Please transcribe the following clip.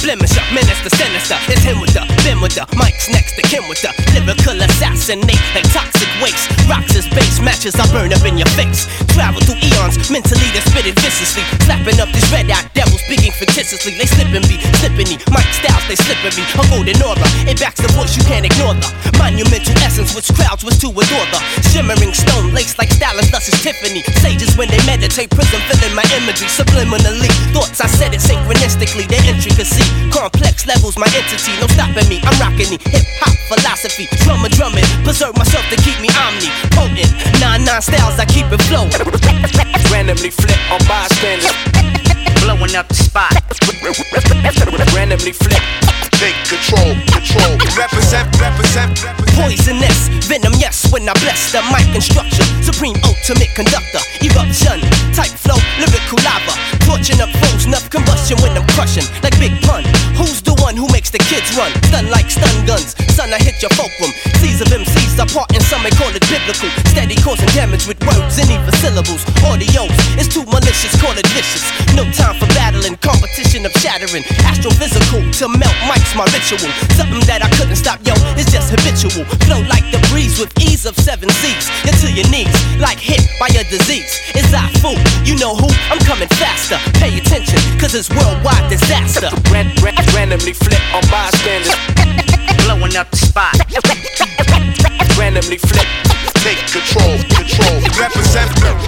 blemisher, minister, sinister. It's him with the, Ben with the, Mike's next to Kim with the lyrical assassinate like toxic waste. Rocks is base, matches I burn up in your face. Travel through eons, mentally they spit it viciously. Slapping up these red-eyed devils, speaking fictitiously. They slipping me, Mike styles, they slipping me. A golden aura, it backs the voice, you can't ignore the monumental essence which crowds was to adore the shimmering stone lace like stylist, thus is Tiffany. Sages when they meditate, prism filling my imagery subliminally. Thoughts I said it synchronistically, the intricacy, complex levels, my entity, no stopping me. I'm rocking the hip-hop philosophy, drumming, preserve myself to keep me omnipotent. 9-9 styles, I keep it flowing. Randomly flip on bystanders, blowing up the spot. Randomly flip. Take control. Represent. Poisonous, venom, yes, when I bless the mic instruction. Supreme ultimate conductor, eruption, type flow, lyrical lava. Torching up foes, enough combustion when I'm crushing. Like Big Pun, who's the one who makes the kids run? Stun like stun guns, son, I hit your fulcrum. Seas of MCs are parting, some may call it biblical. Steady causing damage with words and even syllables. Audios, it's too malicious, call it vicious. No time for battling, competition of shattering. Astrophysical, to melt mics, my ritual. Something that I couldn't stop, yo, it's just habitual. Flow like the breeze with ease of 7 C's. You're to your knees, like hit by a disease. It's I fool, you know who? I'm coming faster. Pay attention, cause it's worldwide disaster. Randomly flip on bystanders, blowing up the spot. Randomly flip. Take control. Represent.